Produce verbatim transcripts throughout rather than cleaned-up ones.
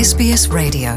S B S Radio.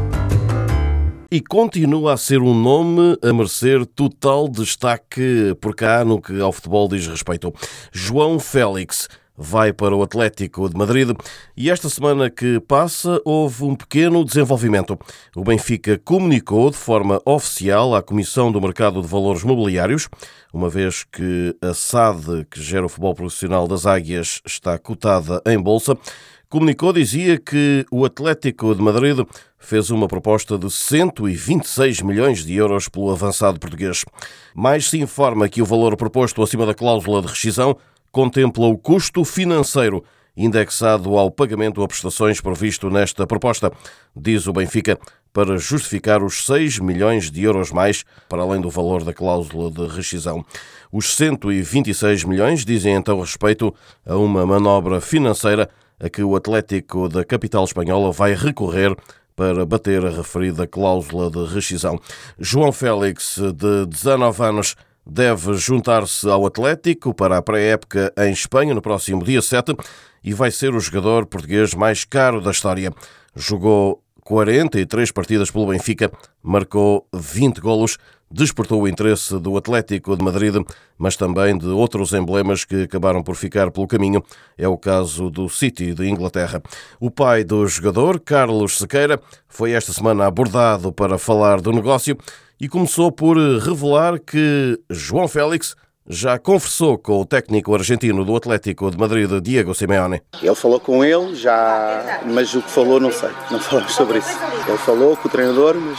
E continua a ser um nome a merecer total destaque por cá no que ao futebol diz respeito. João Félix vai para o Atlético de Madrid e esta semana que passa houve um pequeno desenvolvimento. O Benfica comunicou de forma oficial à Comissão do Mercado de Valores Mobiliários, uma vez que a S A D, que gera o futebol profissional das Águias, está cotada em bolsa. Comunicou, dizia que o Atlético de Madrid fez uma proposta de cento e vinte e seis milhões de euros pelo avançado português. Mais se informa que o valor proposto acima da cláusula de rescisão contempla o custo financeiro indexado ao pagamento a prestações previsto nesta proposta, diz o Benfica, para justificar os seis milhões de euros mais, para além do valor da cláusula de rescisão. Os cento e vinte e seis milhões dizem então respeito a uma manobra financeira a que o Atlético da capital espanhola vai recorrer para bater a referida cláusula de rescisão. João Félix, de dezanove anos, deve juntar-se ao Atlético para a pré-época em Espanha no próximo dia sete e vai ser o jogador português mais caro da história. Jogou quarenta e três partidas pelo Benfica, marcou vinte golos, despertou o interesse do Atlético de Madrid, mas também de outros emblemas que acabaram por ficar pelo caminho. É o caso do City de Inglaterra. O pai do jogador, Carlos Sequeira, foi esta semana abordado para falar do negócio e começou por revelar que João Félix já conversou com o técnico argentino do Atlético de Madrid, Diego Simeone. Ele falou com ele, já, mas o que falou não sei, não falamos sobre isso. Ele falou com o treinador, mas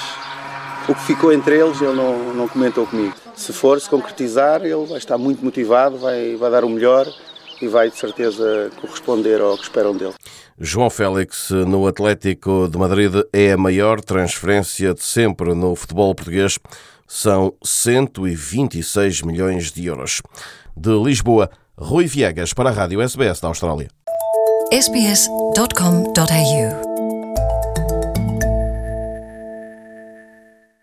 o que ficou entre eles ele não, não comentou comigo. Se for se concretizar, ele vai estar muito motivado, vai, vai dar o melhor e vai de certeza corresponder ao que esperam dele. João Félix no Atlético de Madrid é a maior transferência de sempre no futebol português. São cento e vinte e seis milhões de euros. De Lisboa, Rui Viegas para a Rádio S B S da Austrália. S B S dot com dot A U